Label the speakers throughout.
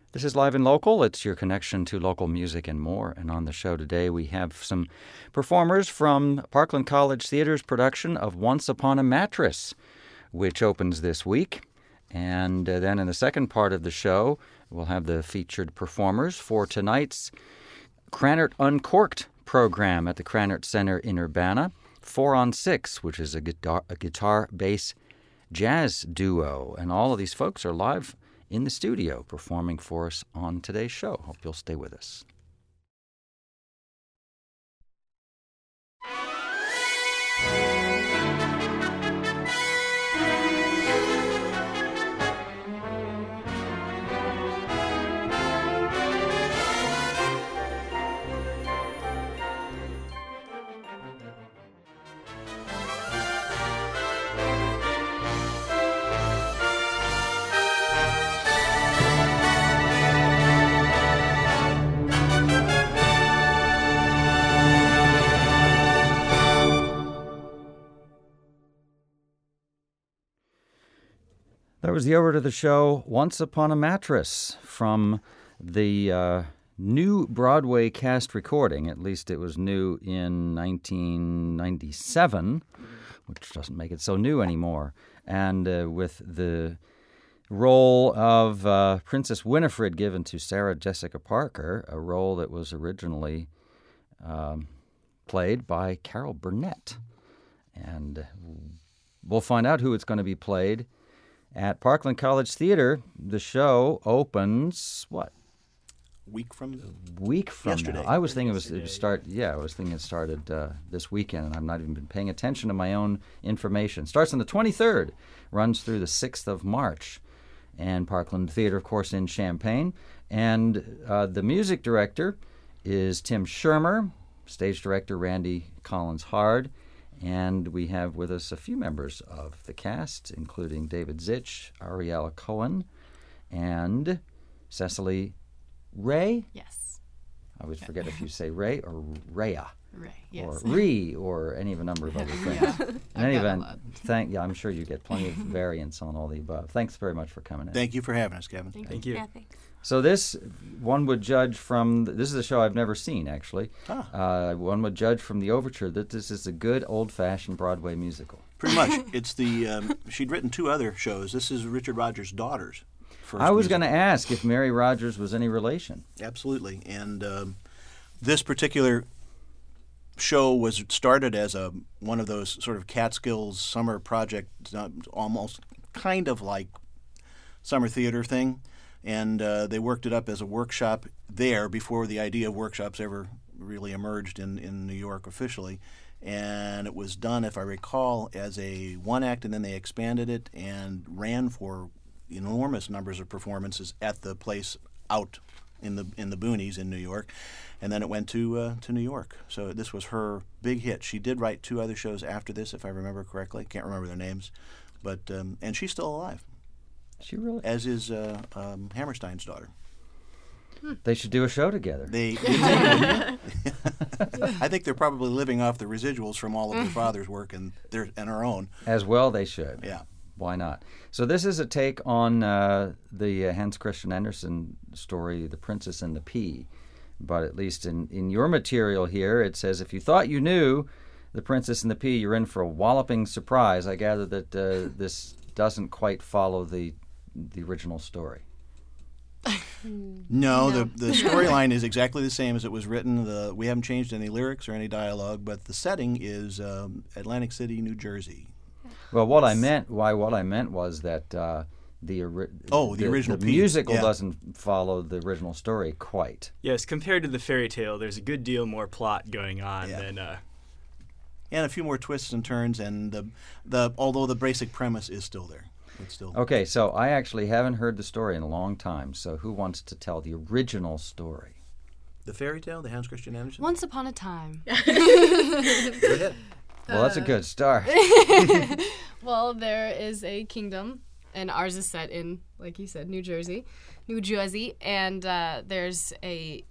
Speaker 1: This is Live and Local. It's your connection to local music and more. And on the show today, we have some performers from Parkland College Theater's production of Once Upon a Mattress, which opens this week. And then in the second part of the show, we'll have the featured performers for tonight's Krannert Uncorked program at the Krannert Center in Urbana, 4 on 6, which is a guitar-bass jazz duo. And all of these folks are live in the studio performing for us on today's show. Hope you'll stay with us. That was the over to the show Once Upon a Mattress from the new Broadway cast recording. At least it was new in 1997, which doesn't make it so new anymore. And with the role of Princess Winifred given to Sarah Jessica Parker, a role that was originally played by Carol Burnett. And we'll find out who it's going to be played at Parkland College Theater. The show opens, what?
Speaker 2: Week from
Speaker 1: yesterday. Now. I was thinking it started this weekend, and I've not even been paying attention to my own information. Starts on the 23rd, runs through the 6th of March. And Parkland Theater, of course, in Champaign. And the music director is Tim Shermer, stage director Randy Collins-Hard. And we have with us a few members of the cast, including David Zitch, Ariella Cohen, and Cecily Ray.
Speaker 3: Yes.
Speaker 1: I always forget if you say Ray or Rhea.
Speaker 3: Ray, yes.
Speaker 1: Or Ree, or any of a number of other things. In any event, I'm sure you get plenty of variants on all the above. Thanks very much for coming in.
Speaker 2: Thank you for having us, Kevin.
Speaker 3: Thank you. Yeah, thanks.
Speaker 1: So this, one would judge from, this is a show I've never seen, actually. One would judge from the overture that this is a good old-fashioned Broadway musical.
Speaker 2: Pretty much. It's the, she'd written 2 other shows. This is Richard Rodgers' daughter's first
Speaker 1: I was going to ask if Mary Rodgers was any relation.
Speaker 2: Absolutely. And this particular show was started as one of those sort of Catskills summer project, almost kind of like summer theater thing. And they worked it up as a workshop there before the idea of workshops ever really emerged in New York officially. And it was done, if I recall, as a one act, and then they expanded it and ran for enormous numbers of performances at the place out in the boonies in New York. And then it went to New York. So this was her big hit. She did write 2 other shows after this, if I remember correctly. Can't remember their names. But and she's still alive.
Speaker 1: She really?
Speaker 2: As is Hammerstein's daughter.
Speaker 1: They should do a show together.
Speaker 2: I think they're probably living off the residuals from all of their father's work and our own.
Speaker 1: As well they should.
Speaker 2: Yeah.
Speaker 1: Why not? So this is a take on the Hans Christian Andersen story, The Princess and the Pea. But at least in your material here, it says, if you thought you knew The Princess and the Pea, you're in for a walloping surprise. I gather that this doesn't quite follow the original story.
Speaker 2: No, the storyline is exactly the same as it was written. We haven't changed any lyrics or any dialogue, but the setting is Atlantic City, New Jersey.
Speaker 1: Well, what I meant was that the original musical doesn't follow the original story quite.
Speaker 4: Yes, compared to the fairy tale, there's a good deal more plot going on than.
Speaker 2: And a few more twists and turns, and although the basic premise is still there. It's still
Speaker 1: okay, so I actually haven't heard the story in a long time. So who wants to tell the original story?
Speaker 2: The fairy tale, the Hans Christian Andersen?
Speaker 3: Once upon a time.
Speaker 2: Go ahead.
Speaker 1: Well, that's a good start.
Speaker 3: Well, there is a kingdom, and ours is set in, like you said, New Jersey, and there's a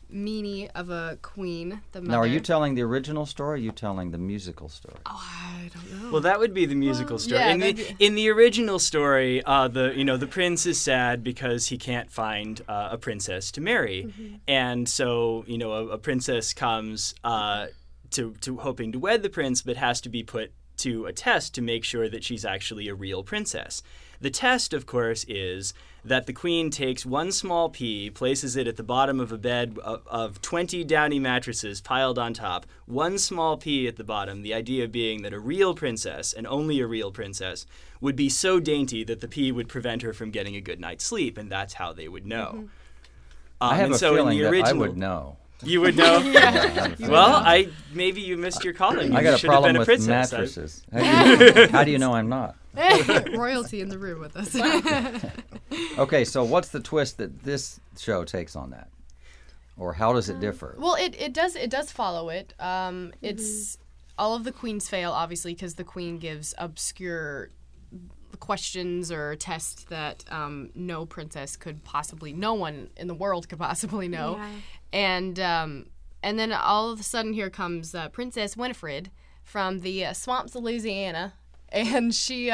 Speaker 3: meanie of a queen. The mother.
Speaker 1: Now, are you telling the original story or are you telling the musical story?
Speaker 3: Oh, I don't know.
Speaker 4: Well, that would be the musical story.
Speaker 3: yeah,
Speaker 4: In the original story, the prince is sad because he can't find a princess to marry, and so a princess comes to hoping to wed the prince, but has to be put to a test to make sure that she's actually a real princess. The test, of course, is that the queen takes one small pea, places it at the bottom of a bed of 20 downy mattresses piled on top, one small pea at the bottom, the idea being that a real princess, and only a real princess, would be so dainty that the pea would prevent her from getting a good night's sleep, and that's how they would know.
Speaker 1: I have a feeling that I would know.
Speaker 4: You would know? Well, maybe you missed your calling. You
Speaker 1: I got a
Speaker 4: should have
Speaker 1: problem
Speaker 4: been a
Speaker 1: with
Speaker 4: princess.
Speaker 1: mattresses. How do you know I'm not?
Speaker 3: Royalty in the room with us.
Speaker 1: Okay, so what's the twist that this show takes on that? Or how does it differ?
Speaker 3: Well, it does follow it. It's all of the queens fail, obviously, because the queen gives obscure questions or tests that no one in the world could possibly know. Yeah. And then all of a sudden here comes Princess Winifred from the swamps of Louisiana, and she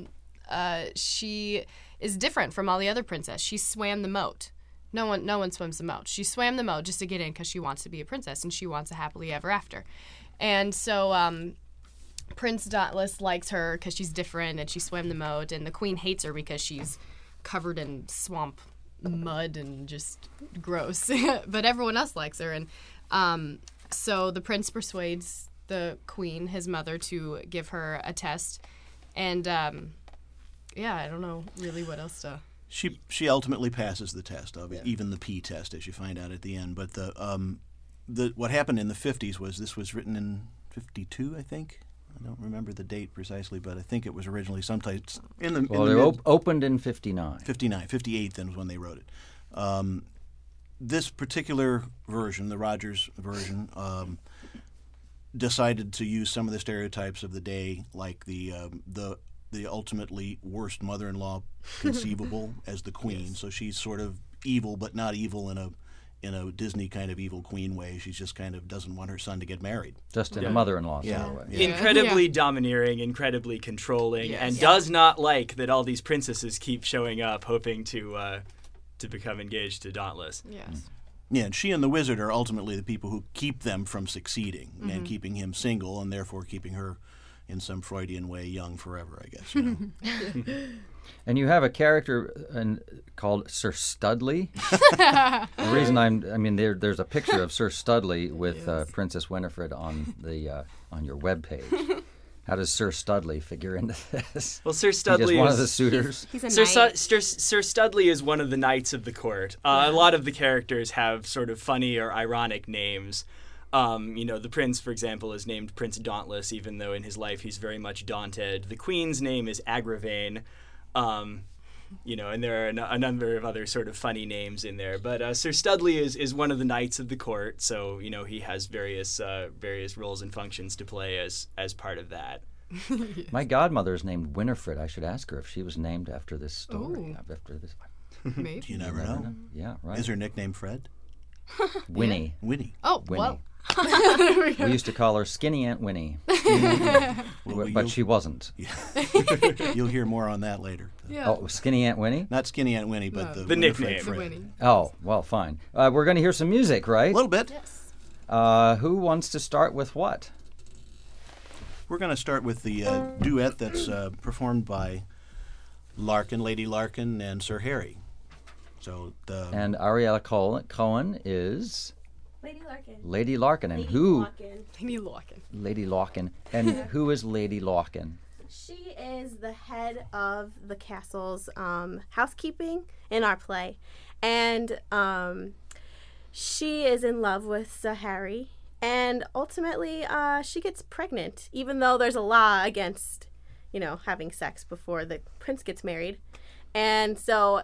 Speaker 3: is different from all the other princesses. She swam the moat. No one swims the moat. She swam the moat just to get in because she wants to be a princess and she wants a happily ever after. And so Prince Dauntless likes her because she's different and she swam the moat, and the queen hates her because she's covered in swamp mud and just gross. But everyone else likes her, and so the prince persuades the queen, his mother, to give her a test, and I don't know really what else to.
Speaker 2: She ultimately passes the test of it, even the P test, as you find out at the end. But what happened in the 50s was this was written in 52, I think. I don't remember the date precisely, but I think it was originally sometime in the.
Speaker 1: Well, they opened in 59.
Speaker 2: 58 then was when they wrote it. This particular version, the Rogers version, decided to use some of the stereotypes of the day, like the ultimately worst mother-in-law conceivable as the queen. Yes. So she's sort of evil, but not evil in a Disney kind of evil queen way. She just kind of doesn't want her son to get married.
Speaker 1: Just in a mother-in-law sort of way.
Speaker 2: Yeah.
Speaker 4: Incredibly domineering, incredibly controlling, and does not like that all these princesses keep showing up hoping to become engaged to Dauntless.
Speaker 3: Yes.
Speaker 2: Yeah, and she and the wizard are ultimately the people who keep them from succeeding and keeping him single, and therefore keeping her in some Freudian way young forever, I guess.
Speaker 1: And you have a character called Sir Studley. The reason there's a picture of Sir Studley with Princess Winifred on your webpage. How does Sir Studley figure into this?
Speaker 4: Well, Sir Studley
Speaker 1: is one of the suitors.
Speaker 3: He's a
Speaker 4: knight. Sir Studley is one of the knights of the court. A lot of the characters have sort of funny or ironic names. The prince, for example, is named Prince Dauntless, even though in his life he's very much daunted. The queen's name is Agravain. And there are a number of other sort of funny names in there. But Sir Studley is one of the knights of the court, so he has various roles and functions to play as part of that.
Speaker 1: My godmother is named Winifred. I should ask her if she was named after this story. After this.
Speaker 3: Maybe.
Speaker 2: You never know.
Speaker 1: Yeah, right.
Speaker 2: Is her nickname Fred?
Speaker 1: Winnie.
Speaker 2: Winnie.
Speaker 3: Oh,
Speaker 1: Winnie.
Speaker 3: well.
Speaker 1: We used to call her Skinny Aunt Winnie, but she wasn't.
Speaker 2: You'll hear more on that later.
Speaker 3: Yeah.
Speaker 1: Oh, Skinny Aunt Winnie?
Speaker 2: Not Skinny Aunt Winnie, but
Speaker 4: the nickname.
Speaker 2: Fred.
Speaker 3: Winnie.
Speaker 1: Oh, well, fine. We're going to hear some music, right?
Speaker 2: A little bit.
Speaker 3: Yes.
Speaker 1: Who wants to start with what?
Speaker 2: We're going to start with the duet that's performed by Lady Larkin, and Sir Harry.
Speaker 1: And Ariella Cohen is
Speaker 5: Lady Larkin.
Speaker 1: And
Speaker 5: Lady
Speaker 1: who?
Speaker 5: Larkin.
Speaker 1: Lady Larkin. And who is Lady Larkin?
Speaker 5: She is the head of the castle's housekeeping in our play, and she is in love with Sir Harry, and ultimately she gets pregnant, even though there's a law against, having sex before the prince gets married, and so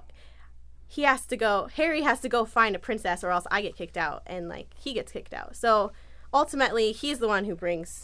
Speaker 5: Harry has to go find a princess, or else I get kicked out, and he gets kicked out. So ultimately, he's the one who brings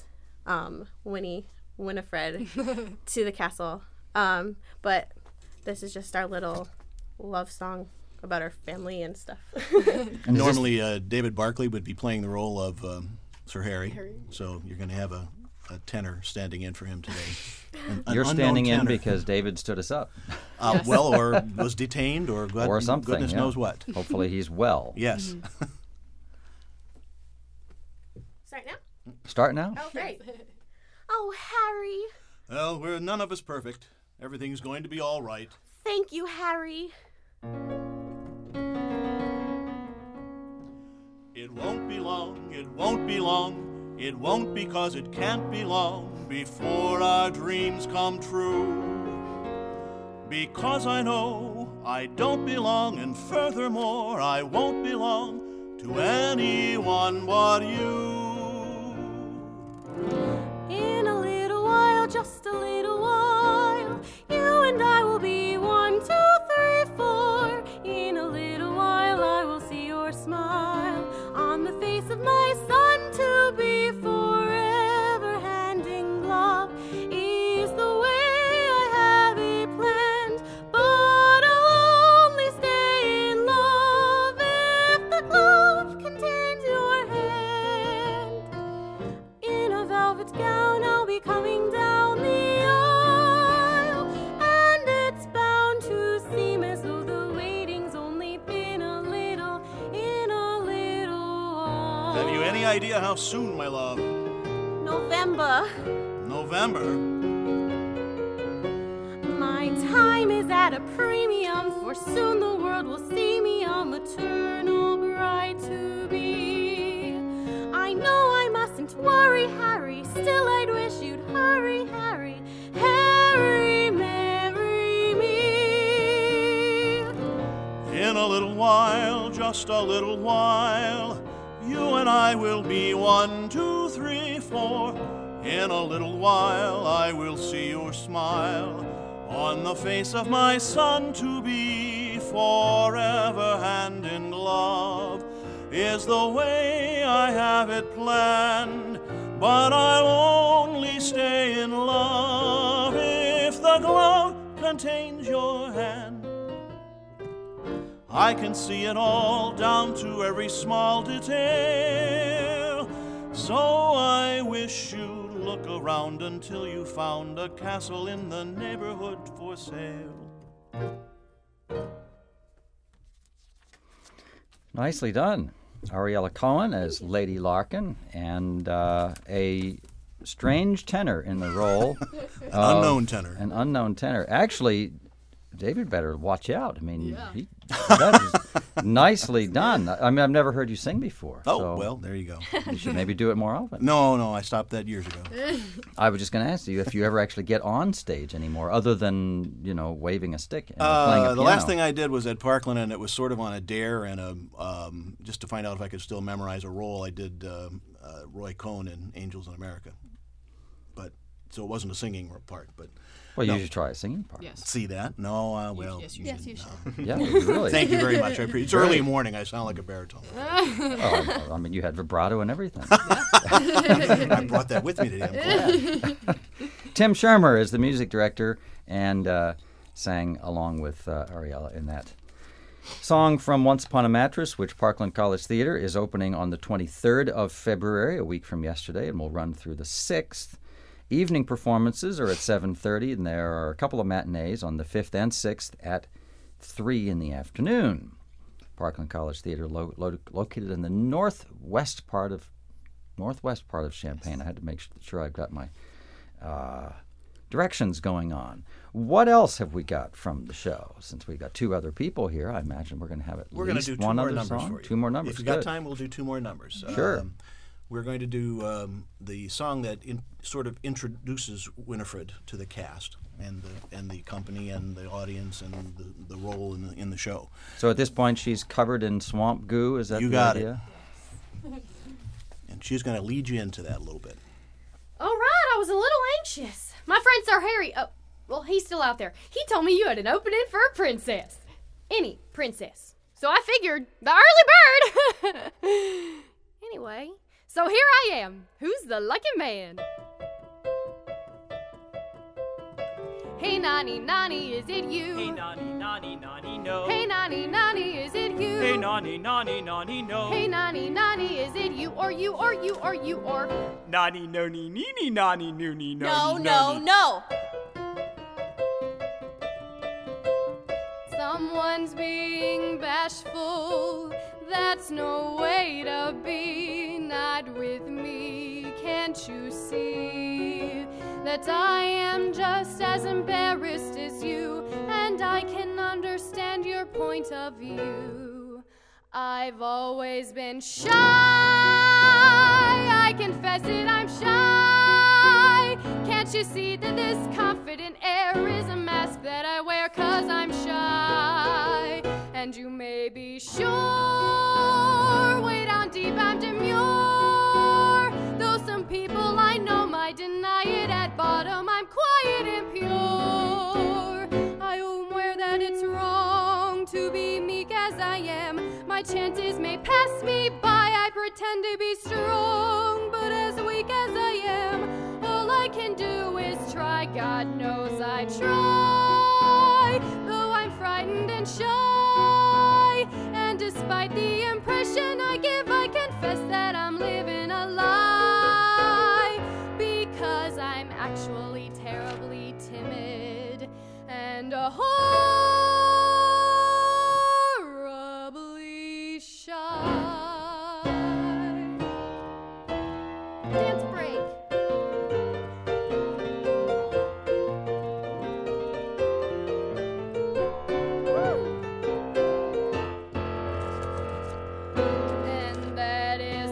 Speaker 5: Winifred to the castle. But this is just our little love song about our family and stuff.
Speaker 1: And
Speaker 2: Normally, David Barclay would be playing the role of Sir Harry, so you're going to have a tenor standing in for him today. An
Speaker 1: you're
Speaker 2: unknown
Speaker 1: standing in
Speaker 2: tenor.
Speaker 1: because David stood us up.
Speaker 2: Well, or was detained, or,
Speaker 1: Or something,
Speaker 2: goodness
Speaker 1: yeah.
Speaker 2: knows what.
Speaker 1: Hopefully he's well.
Speaker 2: Yes.
Speaker 5: Start now?
Speaker 1: Start now?
Speaker 5: Oh, great. Oh, Harry.
Speaker 2: Well, we're none of us perfect. Everything's going to be all right.
Speaker 5: Thank you, Harry.
Speaker 2: It won't be long, it won't be long, it won't because it can't be long before our dreams come true. Because I know I don't belong, and furthermore, I won't belong to anyone but you.
Speaker 5: In a little while, just a little while, you and I will be 1, 2, 3, 4. In a little while, I will see your smile on the face of my son, to be forever hand in glove is the way I have it planned. But I'll only stay in love if the glove contains your hand. In a velvet gown, I'll be coming down the aisle, and it's bound to seem as though the waiting's only been a little, in a little while.
Speaker 2: Have you any idea how soon, my love?
Speaker 5: November.
Speaker 2: November?
Speaker 5: My time is at a premium, for soon the world will see me a maternal bride to be. I know I mustn't worry, Harry, still I'd wish you'd hurry, Harry, Harry, marry me.
Speaker 2: In a little while, just a little while, you and I will be 1, 2, 3, 4. In a little while, I will see your smile on the face of my son, to be forever hand in glove is the way I have it planned. But I'll only stay in love if the glove contains your hand. I can see it all down to every small detail, so I wish you'd look around until you found a castle in the neighborhood for sale.
Speaker 1: Nicely done. Ariella Cohen as Lady Larkin, and a strange tenor in the role.
Speaker 2: An unknown tenor.
Speaker 1: An unknown tenor. Actually, David better watch out. I mean, that is nicely done. I mean, I've never heard you sing before.
Speaker 2: Oh,
Speaker 1: so
Speaker 2: well, there you go.
Speaker 1: you should maybe do it more often.
Speaker 2: No, I stopped that years ago.
Speaker 1: I was just going to ask you if you ever actually get on stage anymore, other than, waving a stick and playing a piano.
Speaker 2: The last thing I did was at Parkland, and it was sort of on a dare and just to find out if I could still memorize a role. I did Roy Cohn in Angels in America, so it wasn't a singing part. But
Speaker 1: Well,
Speaker 2: no.
Speaker 1: you should try a singing part.
Speaker 3: Yes.
Speaker 2: See that? No, well.
Speaker 3: Yes, you
Speaker 5: Yes, you should.
Speaker 1: Yeah, really.
Speaker 2: Thank you very much. I appreciate it. It's early morning. I sound like a baritone.
Speaker 1: Oh, I mean, you had vibrato and everything.
Speaker 2: I brought that with me today. I'm glad.
Speaker 1: Tim Shermer is the music director and sang along with Ariella in that song from Once Upon a Mattress, which Parkland College Theater is opening on the 23rd of February, a week from yesterday, and will run through the 6th. Evening performances are at 7:30, and there are a couple of matinees on the 5th and 6th at 3 in the afternoon. Parkland College Theater located in the northwest part of Champaign. I had to make sure I've got my directions going on. What else have we got from the show? Since we've got two other people here, I imagine we're going to have at
Speaker 2: We're going
Speaker 1: least
Speaker 2: to do two
Speaker 1: one
Speaker 2: more
Speaker 1: other
Speaker 2: numbers
Speaker 1: song.
Speaker 2: for you.
Speaker 1: Two more numbers.
Speaker 2: If you've got
Speaker 1: Good.
Speaker 2: time, we'll do two more numbers.
Speaker 1: Sure.
Speaker 2: We're going to do the song that sort of introduces Winifred to the cast and the company and the audience and the role in the show.
Speaker 1: So at this point, she's covered in swamp goo. Is that
Speaker 2: You
Speaker 1: the
Speaker 2: got
Speaker 1: idea?
Speaker 2: And she's going to lead you into that a little bit.
Speaker 3: All right, I was a little anxious. My friend Sir Harry, well, he's still out there. He told me you had an opening for a princess. Any princess. So I figured the early bird. Anyway, so here I am. Who's the lucky man? Hey, Nani, Nani, is it you?
Speaker 4: Hey, Nani, Nani, Nani, no.
Speaker 3: Hey, Nani, Nani,
Speaker 4: nani, nani, nani, no.
Speaker 3: Hey, Nani, Nani, is it you or you or you or you or?
Speaker 4: Nani, noni, nini, nani, nuni,
Speaker 5: No,
Speaker 4: nani,
Speaker 5: no,
Speaker 4: nani.
Speaker 5: no.
Speaker 3: Someone's being bashful. That's no way to be. Not with me. Can't you see that I am just as embarrassed as you, and I can understand your point of view. I've always been shy. I confess it, I'm shy. Can't you see that this confident air is a mask that I wear 'cause I'm shy? And you may be sure, way down deep I'm demure. Though some people I know might deny it, at bottom I'm quiet and pure. I am aware that it's wrong to be meek as I am. My chances may pass me by, I pretend to be strong, but as weak as I am, all I can do is try. God knows I try, though I'm frightened and shy. And despite the impression I give, I confess that I'm living a lie, because I'm actually terribly timid and horribly shy. Dance break. And that is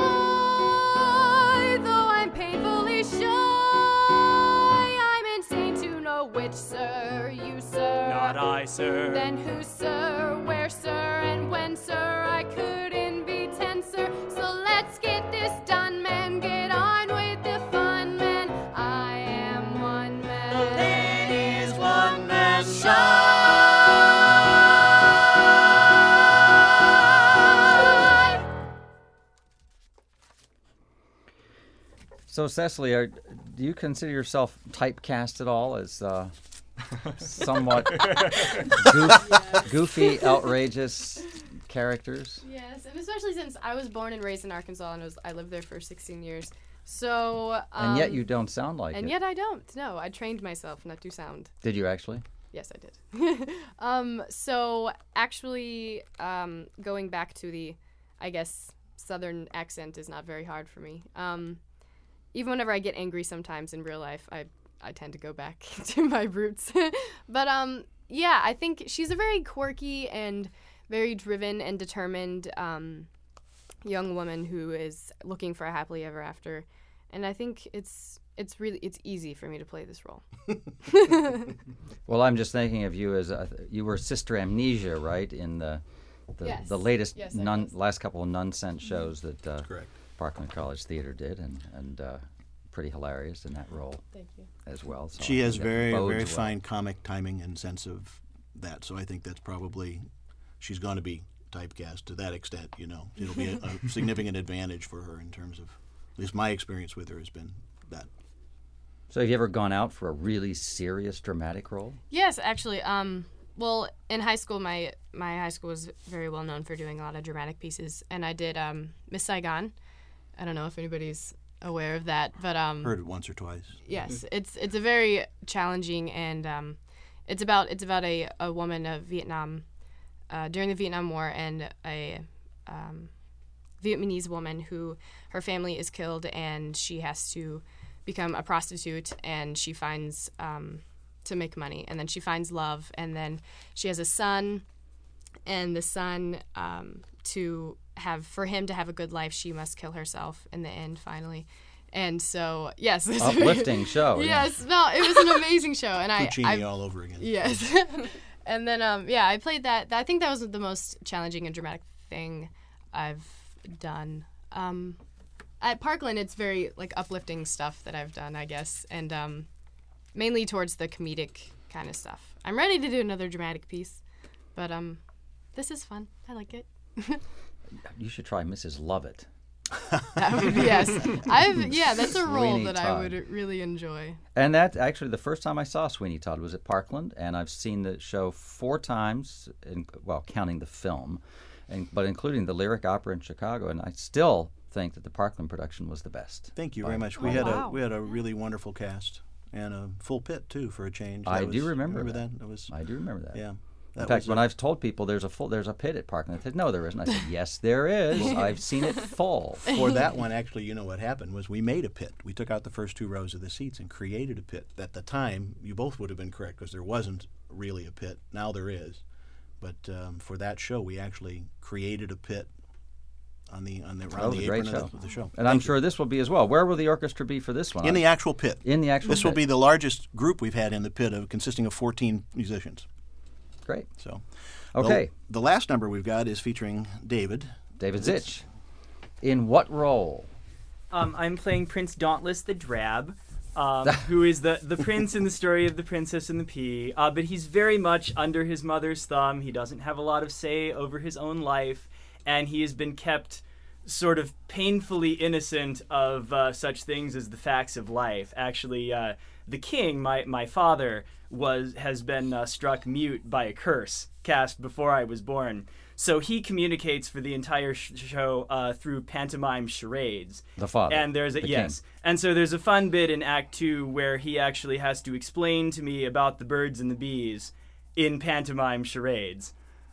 Speaker 3: why, though I'm painfully shy, I'm insane to know which, sir, you, sir.
Speaker 4: Not I, sir.
Speaker 3: Then who, sir, where, sir, and when, sir? I couldn't be 10, sir. So let's get this done, man. Get on with the fun, man. I am one man.
Speaker 4: Ladies, one man
Speaker 3: Shy.
Speaker 1: So, Cecily, do you consider yourself typecast at all as somewhat goofy, outrageous characters?
Speaker 3: Yes, and especially since I was born and raised in Arkansas and I lived there for 16 years. So.
Speaker 1: And yet you don't sound like
Speaker 3: And
Speaker 1: it.
Speaker 3: yet I don't. No, I trained myself not to sound.
Speaker 1: Did you actually?
Speaker 3: Yes, I did. So actually, going back to the, I guess, Southern accent is not very hard for me. Even whenever I get angry sometimes in real life, I tend to go back to my roots. But yeah, I think she's a very quirky and very driven and determined young woman who is looking for a happily ever after. And I think it's easy for me to play this role.
Speaker 1: Well, I'm just thinking of you as you were Sister Amnesia, right? In the
Speaker 3: Yes.
Speaker 1: the latest
Speaker 3: Yes, I was.
Speaker 1: last couple of nonsense shows that
Speaker 2: Correct.
Speaker 1: Parkland College Theater did, and pretty hilarious in that role
Speaker 3: Thank you.
Speaker 1: as well. So
Speaker 2: She
Speaker 1: I
Speaker 2: has
Speaker 1: think that
Speaker 2: very,
Speaker 1: bodes
Speaker 2: very
Speaker 1: well.
Speaker 2: fine comic timing and sense of that. So I think that's probably, she's going to be typecast to that extent, you know. It'll be a significant advantage for her in terms of, at least my experience with her has been that.
Speaker 1: So have you ever gone out for a really serious dramatic role?
Speaker 3: Yes, actually. Well, in high school, my high school was very well known for doing a lot of dramatic pieces, and I did Miss Saigon. I don't know if anybody's aware of that, but
Speaker 2: Heard it once or twice.
Speaker 3: yes, it's a very challenging, and it's about a woman of Vietnam during the Vietnam War, and a Vietnamese woman who her family is killed, and she has to become a prostitute, and she finds to make money, and then she finds love, and then she has a son, and the son for him to have a good life, she must kill herself in the end finally. And so yes, this
Speaker 1: Uplifting show. yeah.
Speaker 3: Yes, no, it was an amazing show, and
Speaker 2: Puccini all over again.
Speaker 3: yes, and then I played that. I think that was the most challenging and dramatic thing I've done. At Parkland, it's very like uplifting stuff that I've done, I guess, and mainly towards the comedic kind of stuff. I'm ready to do another dramatic piece, but this is fun. I like it.
Speaker 1: You should try Mrs. Lovett.
Speaker 3: That would be, yes. That's a role
Speaker 1: Sweeney
Speaker 3: that I
Speaker 1: Todd.
Speaker 3: would really enjoy.
Speaker 1: And that actually, the first time I saw Sweeney Todd was at Parkland, and I've seen the show 4 times, counting the film. but including the Lyric Opera in Chicago. And I still think that the Parkland production was the best.
Speaker 2: Thank you very much. We had a really wonderful cast and a full pit too for a change.
Speaker 1: I do remember
Speaker 2: that. That was.
Speaker 1: I do remember that.
Speaker 2: Yeah.
Speaker 1: In fact, when I've told people there's a pit at Parkland, they said, no, there isn't. I said, yes, there is. I've seen it full.
Speaker 2: For that one, actually, you know what happened was we made a pit. We took out the first 2 rows of the seats and created a pit. At the time, you both would have been correct because there wasn't really a pit. Now there is. But for that show, we actually created a pit around the apron of the show.
Speaker 1: And I'm sure this will be as well. Where will the orchestra be for this one?
Speaker 2: In the actual pit.
Speaker 1: In the actual pit.
Speaker 2: This will be the largest group we've had in the pit, consisting of 14 musicians.
Speaker 1: Great.
Speaker 2: So,
Speaker 1: okay.
Speaker 2: The last number we've got is featuring David
Speaker 1: Zitch. In what role?
Speaker 4: I'm playing Prince Dauntless the Drab, who is the prince in the story of The Princess and the Pea. But he's very much under his mother's thumb. He doesn't have a lot of say over his own life, and he has been kept sort of painfully innocent of such things as the facts of life. Actually, the king, my father, has been struck mute by a curse cast before I was born. So he communicates for the entire show through pantomime charades.
Speaker 1: The father.
Speaker 4: And there's king. And so there's a fun bit in Act 2 where he actually has to explain to me about the birds and the bees in pantomime charades.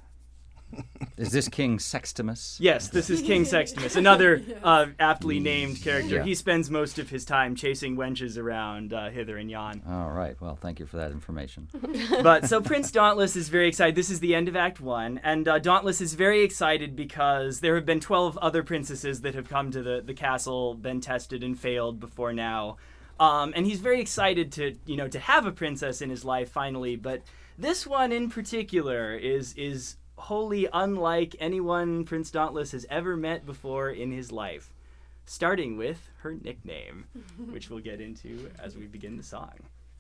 Speaker 1: Is this King Sextimus?
Speaker 4: Yes, this is King Sextimus, another aptly named character.
Speaker 1: Yeah.
Speaker 4: He spends most of his time chasing wenches around hither and yon.
Speaker 1: All right. Well, thank you for that information.
Speaker 4: But so Prince Dauntless is very excited. This is the end of Act 1, and Dauntless is very excited because there have been 12 other princesses that have come to the castle, been tested and failed before now. And he's very excited to have a princess in his life finally, but this one in particular is wholly unlike anyone Prince Dauntless has ever met before in his life, starting with her nickname, which we'll get into as we begin the song.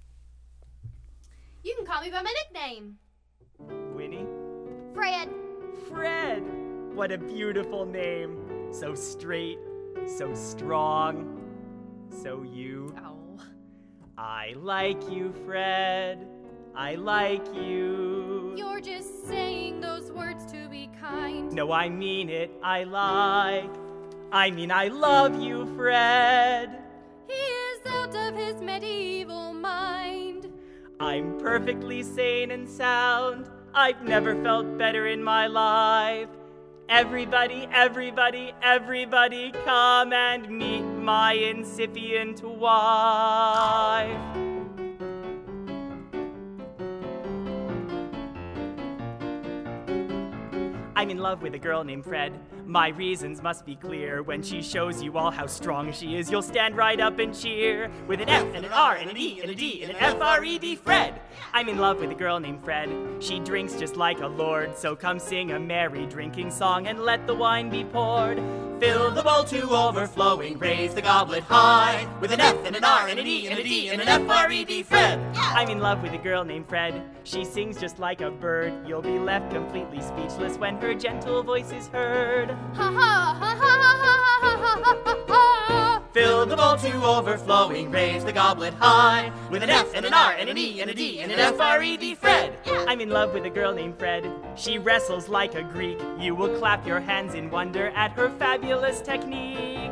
Speaker 5: You can call me by my nickname.
Speaker 4: Winnie?
Speaker 5: Fred.
Speaker 4: Fred! What a beautiful name. So straight, so strong, so you.
Speaker 3: Oh.
Speaker 4: I like you, Fred. I like you.
Speaker 5: You're just saying those words to be kind.
Speaker 4: No, I mean it. I love you, Fred.
Speaker 5: He is out of his medieval mind.
Speaker 4: I'm perfectly sane and sound. I've never felt better in my life. Everybody, everybody, everybody, come and meet my incipient wife. I'm in love with a girl named Fred. My reasons must be clear. When she shows you all how strong she is, you'll stand right up and cheer. With an F and an R and an E and a D and an F-R-E-D, Fred. I'm in love with a girl named Fred. She drinks just like a lord, so come sing a merry drinking song and let the wine be poured. Fill the bowl to overflowing, raise the goblet high. With an F and an R and an E and a D and an F-R-E-D, Fred. I'm in love with a girl named Fred. She sings just like a bird. You'll be left completely speechless when her gentle voice is heard.
Speaker 5: Ha ha ha ha ha ha ha ha ha.
Speaker 4: Fill the bowl to overflowing, raise the goblet high. With an F and an R and an E and a D and an F-R-E-D, Fred. I'm in love with a girl named Fred. She wrestles like a Greek. You will clap your hands in wonder at her fabulous technique.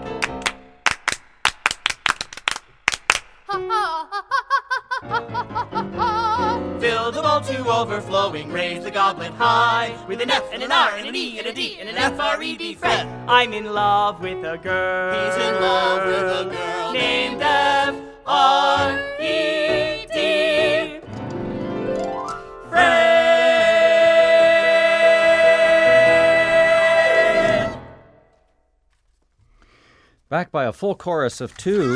Speaker 5: Ha ha ha ha ha ha ha.
Speaker 4: Fill the bowl to overflowing, raise the goblet high. With an F and an R and an E and a D and an F-R-E-D, Fred. I'm in love with a girl.
Speaker 2: He's in love with a girl
Speaker 4: named F-R-E-D. Fred.
Speaker 1: Backed by a full chorus of 2.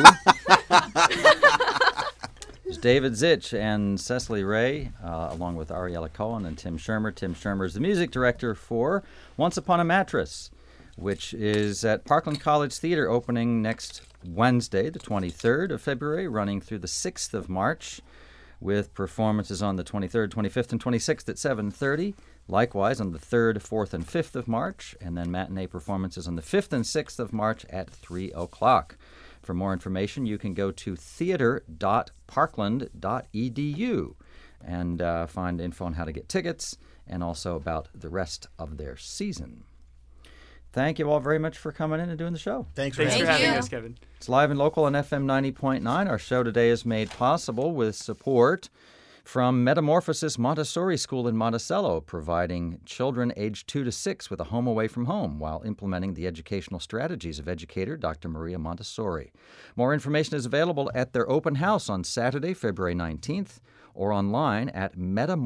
Speaker 1: There's David Zitch and Cecily Ray, along with Ariella Cohen and Tim Shermer. Tim Shermer is the music director for Once Upon a Mattress, which is at Parkland College Theater, opening next Wednesday, the 23rd of February, running through the 6th of March, with performances on the 23rd, 25th, and 26th at 7:30. Likewise, on the 3rd, 4th, and 5th of March, and then matinee performances on the 5th and 6th of March at 3 o'clock. For more information, you can go to theater.parkland.edu and find info on how to get tickets and also about the rest of their season. Thank you all very much for coming in and doing the show.
Speaker 2: Thanks for
Speaker 4: Thanks for
Speaker 3: Thank
Speaker 4: having
Speaker 3: you.
Speaker 4: us, Kevin.
Speaker 1: It's live and local on FM 90.9. Our show today is made possible with support from Metamorphosis Montessori School in Monticello, providing children aged 2 to 6 with a home away from home while implementing the educational strategies of educator Dr. Maria Montessori. More information is available at their open house on Saturday, February 19th, or online at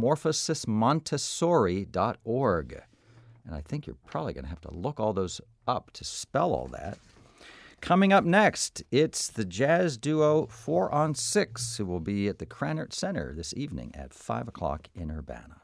Speaker 1: metamorphosismontessori.org. And I think you're probably going to have to look all those up to spell all that. Coming up next, it's the jazz duo 4 on 6, who will be at the Krannert Center this evening at 5 o'clock in Urbana.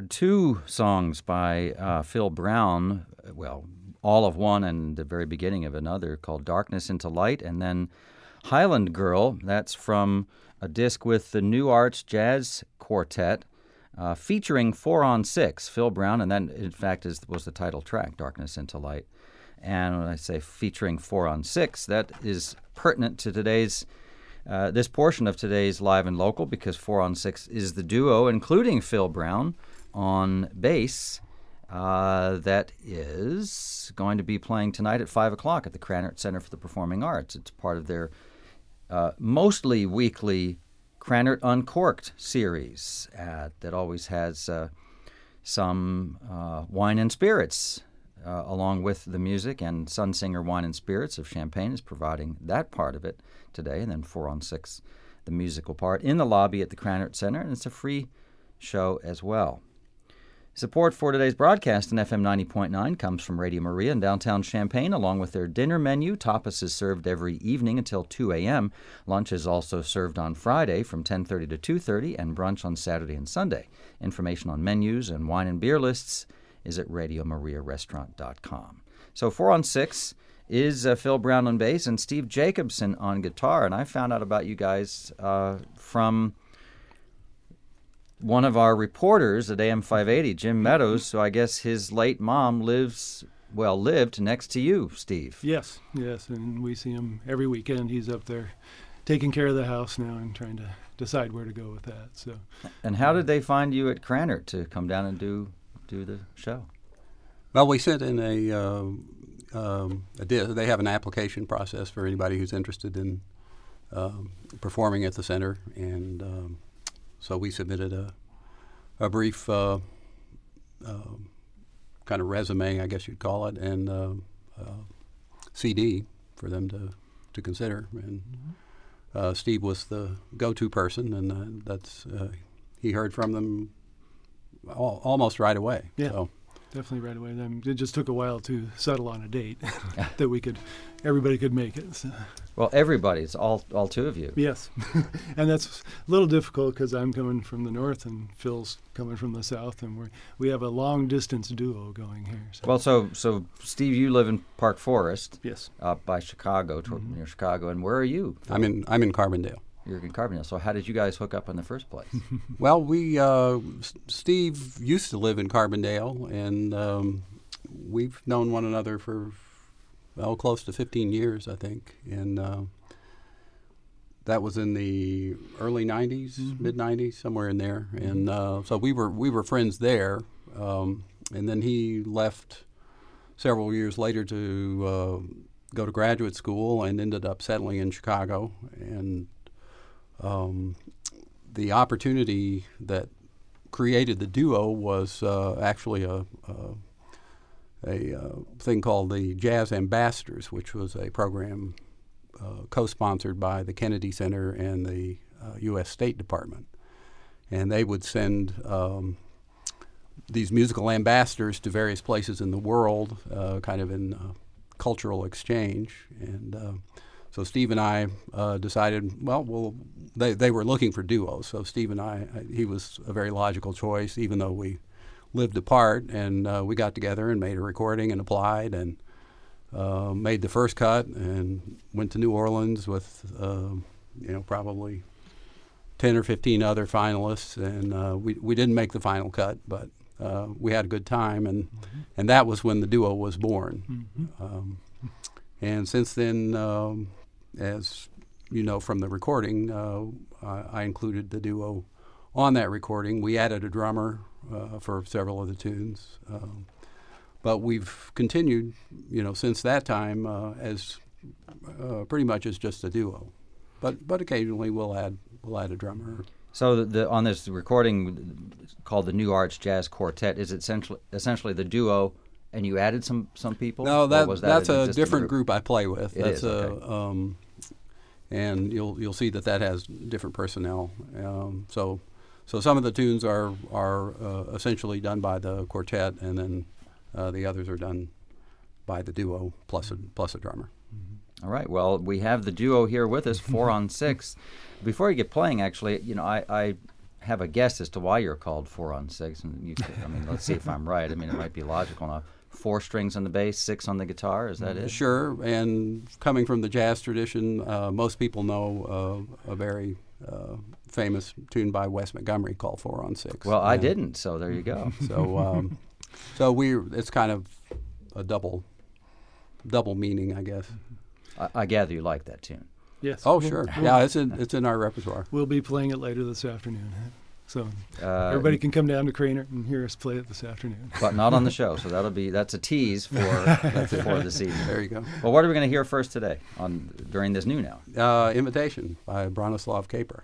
Speaker 1: heard two songs by Phil Brown, well, all of one and the very beginning of another, called Darkness into Light, and then Highland Girl. That's from a disc with the New Arts Jazz Quartet, featuring 4 on 6, Phil Brown, and that, in fact, was the title track, Darkness into Light. And when I say featuring 4 on 6, that is pertinent to today's this portion of today's Live and Local, because 4 on 6 is the duo, including Phil Brown on bass, that is going to be playing tonight at 5 o'clock at the Krannert Center for the Performing Arts. It's part of their mostly weekly Krannert Uncorked series that always has some wine and spirits along with the music, and Sun Singer Wine and Spirits of Champaign is providing that part of it today, and then 4 on 6, the musical part, in the lobby at the Krannert Center, and it's a free show as well. Support for today's broadcast on FM 90.9 comes from Radio Maria in downtown Champaign, along with their dinner menu. Tapas is served every evening until 2 a.m. Lunch is also served on Friday from 10:30 to 2:30, and brunch on Saturday and Sunday. Information on menus and wine and beer lists is at RadioMariaRestaurant.com. So 4 on 6 is Phil Brown on bass and Steve Jacobson on guitar. And I found out about you guys from one of our reporters at AM 580, Jim Meadows. So I guess his late mom lived next to you, Steve.
Speaker 6: Yes, and we see him every weekend. He's up there taking care of the house now and trying to decide where to go with that. So.
Speaker 1: And how did they find you at Krannert to come down and do the show?
Speaker 7: Well, we sent in they have an application process for anybody who's interested in performing at the center, and so we submitted a brief kind of resume, I guess you'd call it, and CD for them to consider. And Steve was the go-to person, and that's he heard from them almost right away.
Speaker 6: Yeah.
Speaker 7: So.
Speaker 6: Definitely right away. It just took a while to settle on a date that everybody could make it. So.
Speaker 1: Well, everybody's all two of you.
Speaker 6: Yes, and that's a little difficult because I'm coming from the north and Phil's coming from the south, and we have a long distance duo going here. So.
Speaker 1: Well, so Steve, you live in Park Forest.
Speaker 6: Yes.
Speaker 1: Up by Chicago, near Chicago, and where are you?
Speaker 7: I'm in Carbondale.
Speaker 1: You're in Carbondale. So how did you guys hook up in the first place?
Speaker 7: Well, Steve used to live in Carbondale, and we've known one another for close to 15 years, I think. And that was in the early 90s, mid 90s, somewhere in there. And so we were friends there. And then he left several years later to go to graduate school and ended up settling in Chicago. And the opportunity that created the duo was actually a thing called the Jazz Ambassadors, which was a program co-sponsored by the Kennedy Center and the U.S. State Department. And they would send these musical ambassadors to various places in the world, kind of in cultural exchange. And so Steve and I decided, they were looking for duos. So Steve and he was a very logical choice, even though we lived apart. And we got together and made a recording and applied and made the first cut and went to New Orleans with, probably 10 or 15 other finalists. And we didn't make the final cut, but we had a good time. And that was when the duo was born. And since then, as you know from the recording, I included the duo on that recording. We added a drummer for several of the tunes. But we've continued, since that time as pretty much as just a duo. But occasionally we'll add a drummer.
Speaker 1: So on this recording called the New Arts Jazz Quartet, is it essentially the duo, and you added some people?
Speaker 7: No, that's a different group I play with.
Speaker 1: It is, okay.
Speaker 7: And you'll see that has different personnel. So some of the tunes are essentially done by the quartet, and then the others are done by the duo plus a drummer.
Speaker 1: All right. Well, we have the duo here with us, 4 on 6. Before you get playing, actually, I have a guess as to why you're called 4 on 6. And let's see if I'm right. It might be logical enough. 4 strings on the bass, 6 on the guitar. Is that it?
Speaker 7: Sure. And coming from the jazz tradition, most people know a very famous tune by Wes Montgomery called 4 on 6.
Speaker 1: Well, I didn't, so there you go.
Speaker 7: So it's kind of a double meaning, I guess.
Speaker 1: I gather you like that tune.
Speaker 6: Yes.
Speaker 7: Oh, sure. Yeah, it's in our repertoire.
Speaker 6: We'll be playing it later this afternoon. So everybody can come down to Craner and hear us play it this afternoon.
Speaker 1: But not on the show, so that's a tease for this evening.
Speaker 7: There you go.
Speaker 1: Well, what are we going to hear first today during this noon hour?
Speaker 7: Invitation by Bronislaw Kaper.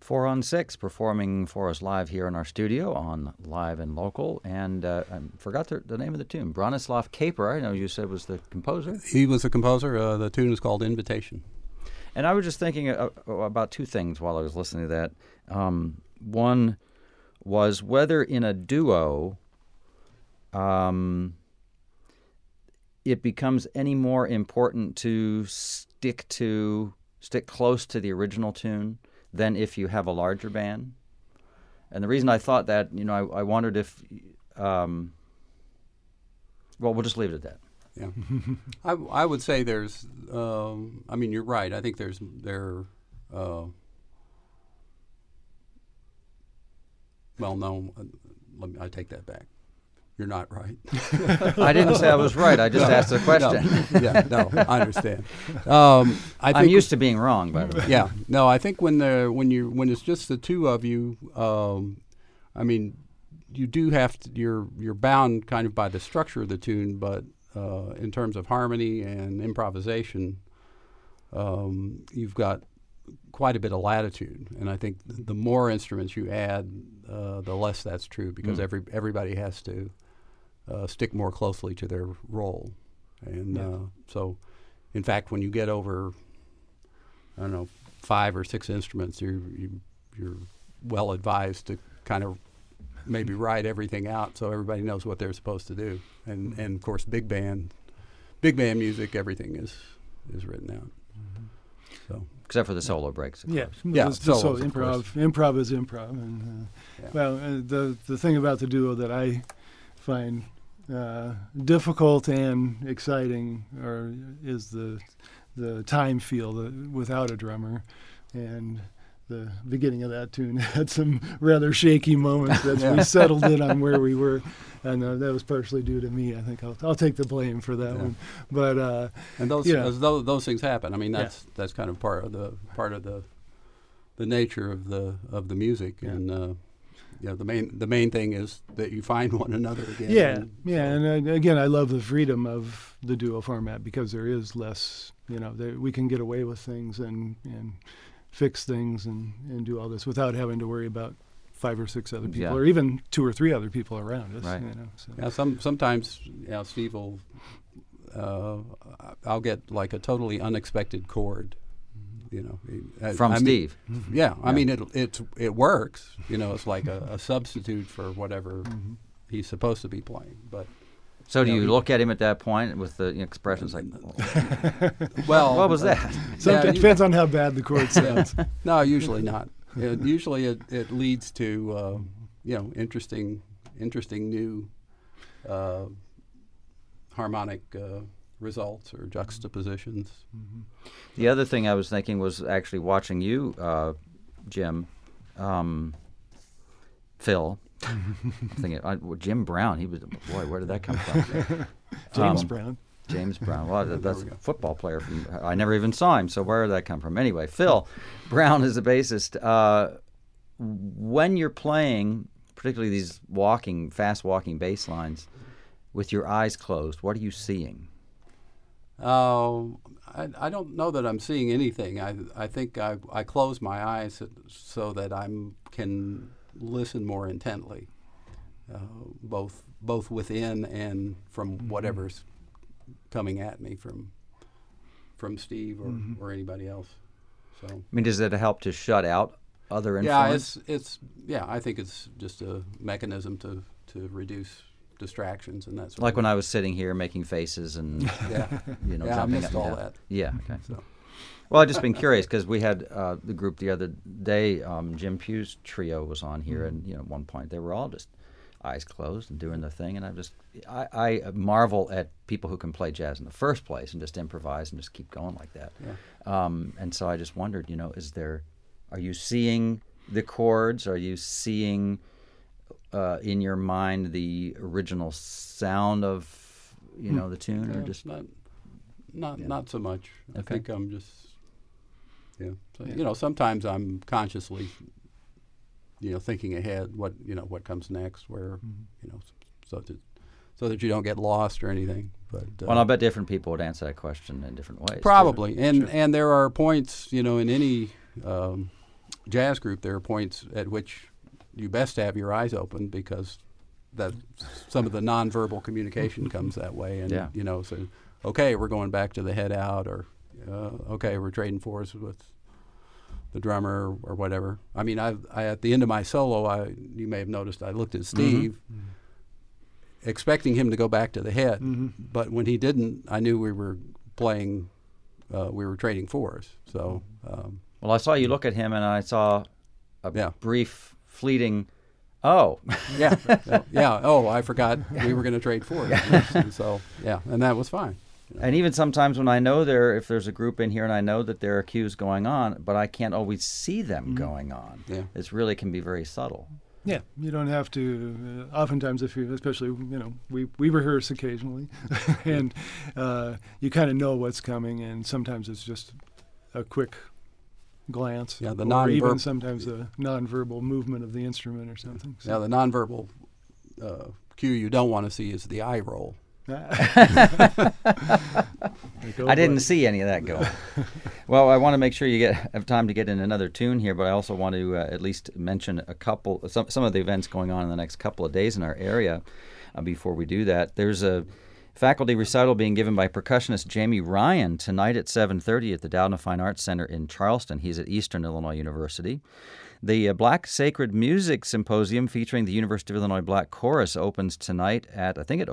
Speaker 1: 4 on 6 performing for us live here in our studio on Live and Local. And I forgot the name of the tune. Bronislaw Kaper, I know you said was the composer.
Speaker 7: He was the composer. The tune is called Invitation.
Speaker 1: And I was just thinking about two things while I was listening to that. One was whether in a duo it becomes any more important to stick close to the original tune than if you have a larger band. And the reason I thought that, I wondered if, well, we'll just leave it at that.
Speaker 7: Yeah, I would say there's. You're right. I think I take that back. You're not right.
Speaker 1: I didn't say I was right. I just asked the question.
Speaker 7: I understand.
Speaker 1: I'm used to being wrong, by the way.
Speaker 7: Yeah, no. I think when it's just the two of you, you do have to. You're bound kind of by the structure of the tune, but in terms of harmony and improvisation, you've got quite a bit of latitude. And I think the more instruments you add, the less that's true, because everybody has to stick more closely to their role. And so, in fact, when you get over, 5 or 6 instruments, you're well advised to kind of maybe write everything out so everybody knows what they're supposed to do. And of course, big band music, everything is written out. So.
Speaker 1: Except for the solo breaks.
Speaker 6: Yeah,
Speaker 7: so
Speaker 6: improv is improv. And, Well, the thing about the duo that I find difficult and exciting is the time feel without a drummer, and the beginning of that tune had some rather shaky moments as we settled in on where we were, and that was partially due to me. I think I'll take the blame for that one. But
Speaker 7: and those things happen. I mean, that's kind of part of the nature of the music, and the main thing is that you find one another again.
Speaker 6: And again, I love the freedom of the duo format because there is less. We can get away with things and fix things and do all this without having to worry about 5 or 6 other people, or even 2 or 3 other people around us.
Speaker 1: Right.
Speaker 6: So.
Speaker 7: Yeah, sometimes Steve will. I'll get like a totally unexpected chord.
Speaker 1: From Steve.
Speaker 7: Yeah, I mean it works. It's like a substitute for whatever he's supposed to be playing, but.
Speaker 1: So do you look at him at that point with the expressions like,
Speaker 7: well,
Speaker 1: what was that?
Speaker 6: It depends on how bad the chord sounds.
Speaker 7: No, usually not. Usually it leads to interesting new harmonic results or juxtapositions.
Speaker 1: The other thing I was thinking was actually watching you, Jim, Phil. Thinking, Jim Brown. He was, boy, where did that come from?
Speaker 6: James Brown.
Speaker 1: James Brown. Well, that's a football player. I never even saw him, so where did that come from? Anyway, Phil Brown is a bassist. When you're playing, particularly these fast walking bass lines, with your eyes closed, what are you seeing?
Speaker 7: I don't know that I'm seeing anything. I think I close my eyes so that I can listen more intently, both within and from whatever's coming at me from Steve or anybody else. So
Speaker 1: I mean, does it help to shut out other influence?
Speaker 7: Yeah, I think it's just a mechanism to reduce distractions and that sort
Speaker 1: like
Speaker 7: of
Speaker 1: when I was sitting here making faces and jumping
Speaker 7: I missed
Speaker 1: up and
Speaker 7: all
Speaker 1: down.
Speaker 7: that.
Speaker 1: Yeah, okay.
Speaker 7: So.
Speaker 1: Well, I've just been curious because we had the group the other day. Jim Pugh's trio was on here, and at one point they were all just eyes closed and doing their thing. And I marvel at people who can play jazz in the first place and just improvise and just keep going like that.
Speaker 7: Yeah.
Speaker 1: And so I just wondered, are you seeing the chords? Are you seeing in your mind the original sound of the tune, or just
Speaker 7: not so much.
Speaker 1: Okay.
Speaker 7: I think I'm just. Yeah. So, sometimes I'm consciously, thinking ahead what comes next, where, so that you don't get lost or anything. But
Speaker 1: well, I bet different people would answer that question in different ways.
Speaker 7: Probably,
Speaker 1: too.
Speaker 7: and there are points, in any jazz group, there are points at which you best have your eyes open because that some of the nonverbal communication comes that way. And,
Speaker 1: Yeah.
Speaker 7: So, okay, we're going back to the head out, or okay, we're trading fours with the drummer or whatever. I mean, I at the end of my solo, you may have noticed I looked at Steve, expecting him to go back to the head, but when he didn't, I knew we were playing, we were trading fours. So,
Speaker 1: Well, I saw you look at him, and I saw a
Speaker 7: Yeah.
Speaker 1: brief, fleeting, oh.
Speaker 7: yeah, yeah. Oh, I forgot we were going to trade fours. So, yeah, and that was fine.
Speaker 1: And even sometimes when I know if there's a group in here and I know that there are cues going on, but I can't always see them going on.
Speaker 7: Yeah.
Speaker 1: It really can be very subtle.
Speaker 6: Yeah, you don't have to. Oftentimes, especially, we rehearse occasionally, and you kind of know what's coming, and sometimes it's just a quick glance,
Speaker 7: Yeah, the
Speaker 6: or even
Speaker 7: nonverbal.
Speaker 6: sometimes a nonverbal movement of the instrument or something.
Speaker 7: Now, the nonverbal cue you don't want to see is the eye roll.
Speaker 1: I didn't see any of that going. Well, I want to make sure you have time to get in another tune here, but I also want to at least mention some of the events going on in the next couple of days in our area. Before we do that, there's a faculty recital being given by percussionist Jamie Ryan tonight at 7:30 at the Dowden Fine Arts Center in Charleston. He's at Eastern Illinois University. The Black Sacred Music Symposium featuring the University of Illinois Black Chorus opens tonight at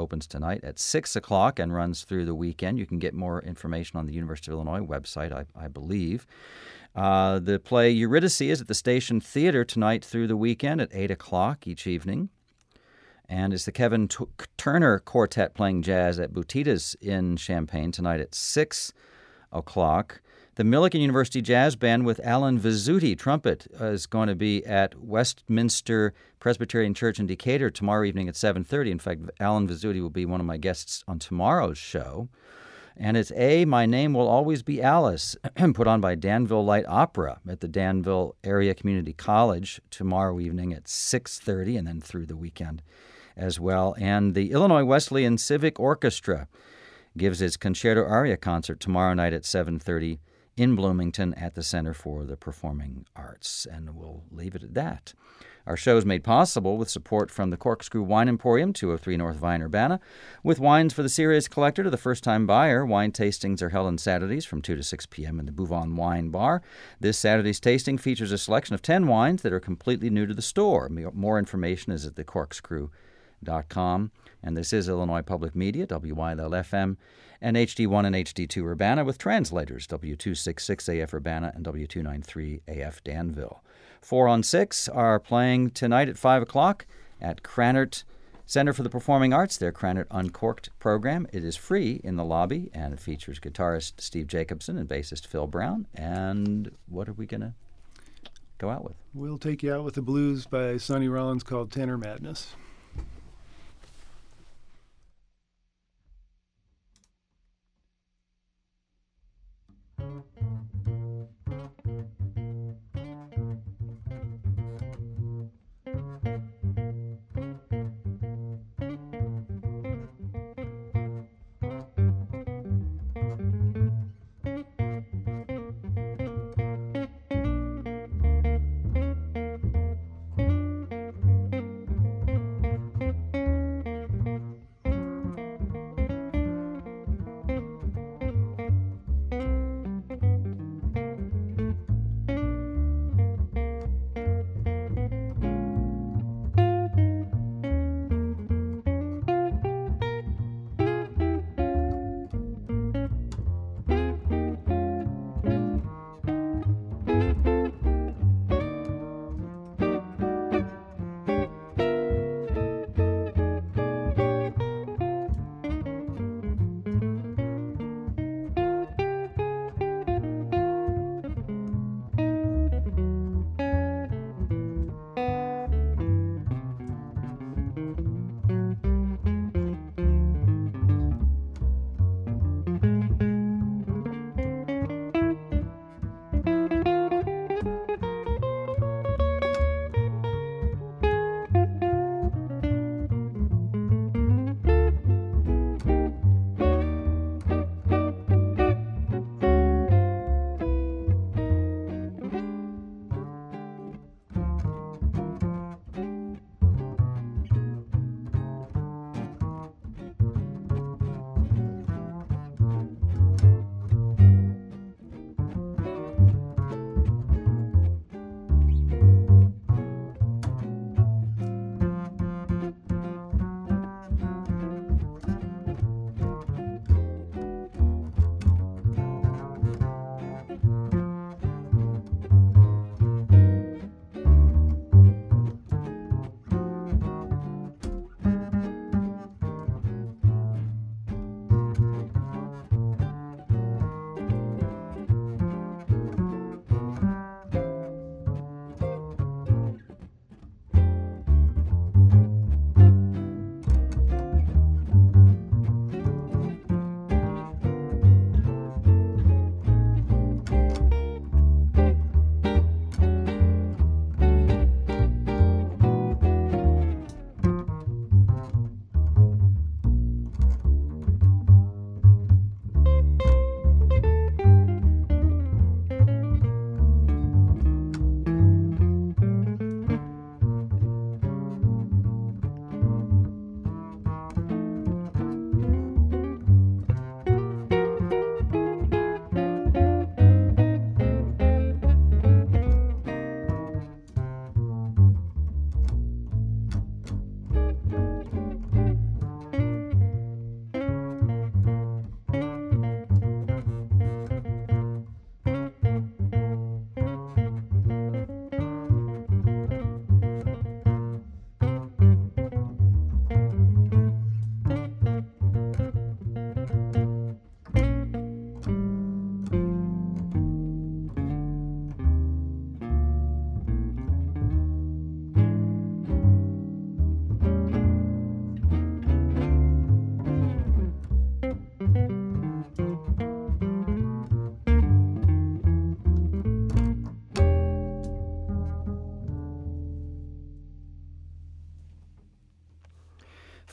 Speaker 1: 6 o'clock and runs through the weekend. You can get more information on the University of Illinois website, I believe. The play Eurydice is at the Station Theater tonight through the weekend at 8 o'clock each evening. And it's the Kevin Turner Quartet playing jazz at Butita's in Champaign tonight at 6 o'clock. The Millikan University Jazz Band with Alan Vizzuti, trumpet, is going to be at Westminster Presbyterian Church in Decatur tomorrow evening at 7:30. In fact, Alan Vizzuti will be one of my guests on tomorrow's show. And it's My Name Will Always Be Alice, put on by Danville Light Opera at the Danville Area Community College tomorrow evening at 6:30 and then through the weekend as well. And the Illinois Wesleyan Civic Orchestra gives its Concerto Aria concert tomorrow night at 7:30 in Bloomington at the Center for the Performing Arts. And we'll leave it at that. Our show is made possible with support from the Corkscrew Wine Emporium, 203 North Vine, Urbana. With wines for the serious collector to the first-time buyer, wine tastings are held on Saturdays from 2 to 6 p.m. in the Bouvon Wine Bar. This Saturday's tasting features a selection of 10 wines that are completely new to the store. More information is at thecorkscrew.com. And this is Illinois Public Media, WYLL-FM, and HD1 and HD2 Urbana with translators, W266AF Urbana and W293AF Danville. 4 on 6 are playing tonight at 5 o'clock at Krannert Center for the Performing Arts, their Krannert Uncorked program. It is free in the lobby, and it features guitarist Steve Jacobson and bassist Phil Brown. And what are we going to go out with?
Speaker 6: We'll take you out with the blues by Sonny Rollins called Tenor Madness.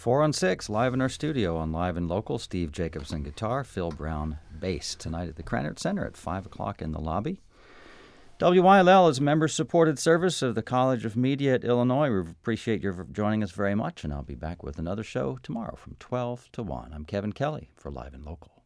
Speaker 1: 4 on 6, live in our studio on Live and Local. Steve Jacobson guitar, Phil Brown bass. Tonight at the Krannert Center at 5 o'clock in the lobby. WYLL is a member-supported service of the College of Media at Illinois. We appreciate your joining us very much, and I'll be back with another show tomorrow from 12 to 1. I'm Kevin Kelly for Live and Local.